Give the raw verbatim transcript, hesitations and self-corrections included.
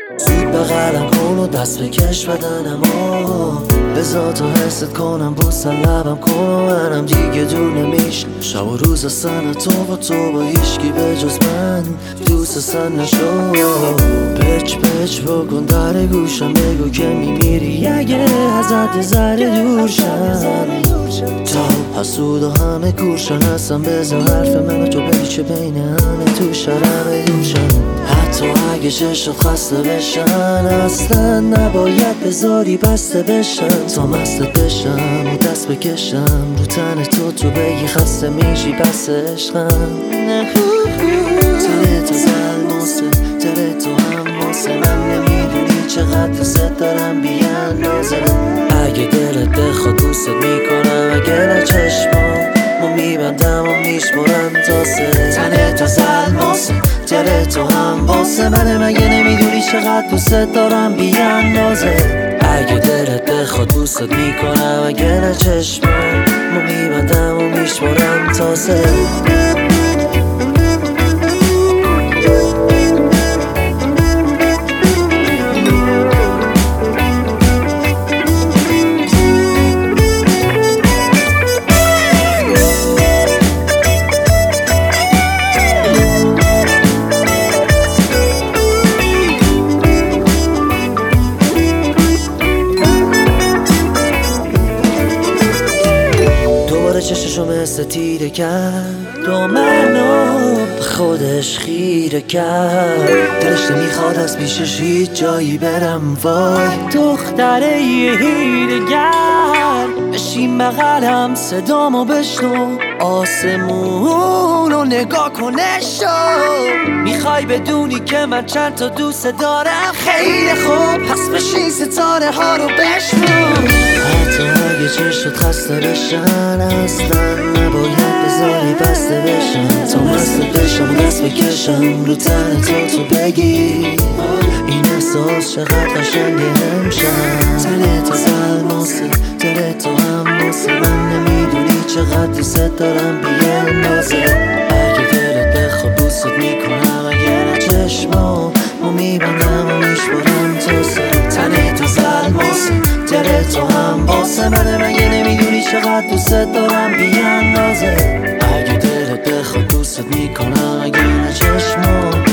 زود بغلم کن و دست بکش بدنمو بذار تا حست کنم بوسن لبم کن و منم دیگه دور نمیشم شب و روز سن تو با تو با هیشکی به جز من دوست سن نشو پچ پچ بکن در گوشم بگو که میمیری اگه ازت ذره دور شم تا حسود و همه کورشن هستم بذار حرف من و تو بگی چه بین همه تو شرم دوشن حتی اگه چشت خسته بشن اصلا نباید بذاری بسته بشن تا مستت بشم و دست بکشم رو تن تو تو بگی خسته میشی بس عشقم تره تو زلماسه تره تو هم واسه من نمیدونی چقدر دوست دارم بیاندازه اگه دلت بخواد دوست میکنم اگه نه چشمام ما میبندم و میشمارم تا سه تنه تا زلماسه تره تو هم واسه منه مگه نمیدونی چقدر دوست دارم بیاندازه اگه دلت بخواد دوست میکنم اگه نه چشمام ما میبندم و میشمارم تا سه چششو مثل تیره کرد دو منو به خودش خیره کرد دلش نمیخواد از پیشش هیچ جایی برم وای دختره یه هیره گر بشین بغلم صدامو بشنو آسمون رو نگاه کنه شو میخوای بدونی که من چند تا دوست دارم خیلی خوب پس بشین ستاره ها رو بشنو حتی اگه چشت خسته بشن اصلا نباید بذاری بسته بشن تا مست بشم و دست بکشم رو تن تو تو بگی این احساس چقدر قشنگه امشب تنه تو زلماسه تره تو هم واسه من نمیدونی چقدر دوست دارم بیاندازه اگه دلت بخواد دوست میکنم اگه نه چشمام ما میبندم و میشمارم تا سه تنه تو زلماسه تره تو هم واسه منه مگه نمیدونی چقدر دوست دارم بیاندازه اگه دلت بخواد دوست میکنم اگه نه چشمام